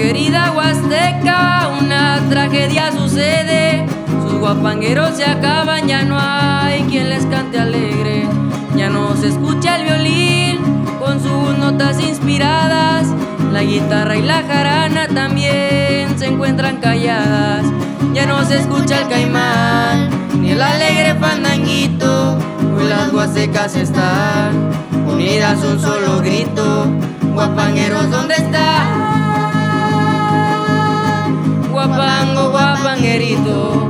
querida Huasteca una tragedia sucede. Sus guapangueros se acaban, ya no hay quien les cante alegre. Ya no se escucha el violín con sus notas inspiradas. La guitarra y la jarana también se encuentran calladas. Ya no se escucha el caimán ni el alegre fandanguito. Hoy las huastecas están unidas un solo grito. Guapangueros, ¿dónde están? Guapango, guapanguerito.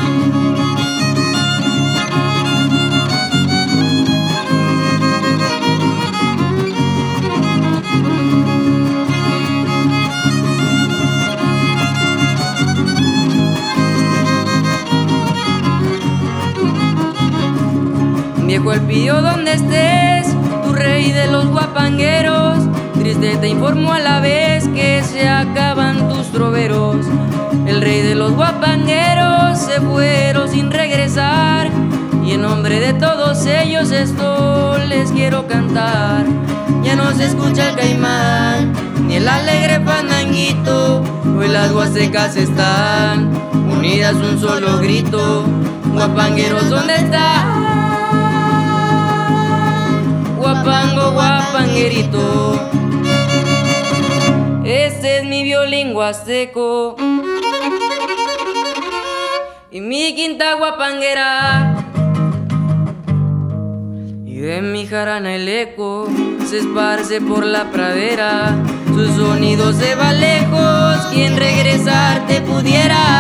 Viejo Elpidio, ¿dónde estés? Tu rey de los guapangueros. Triste te informo a la vez que se acaban tus troveros. El rey de los guapangueros se fueron sin regresar, y en nombre de todos ellos esto les quiero cantar. Ya no se escucha el caimán ni el alegre fandanguito. Hoy las huastecas están unidas un solo grito. Guapangueros, ¿dónde están? Guapango, guapanguerito. Este es mi violín huasteco y mi quinta guapanguera, y de mi jarana el eco se esparce por la pradera. Sus sonidos se van lejos, quien regresarte pudiera.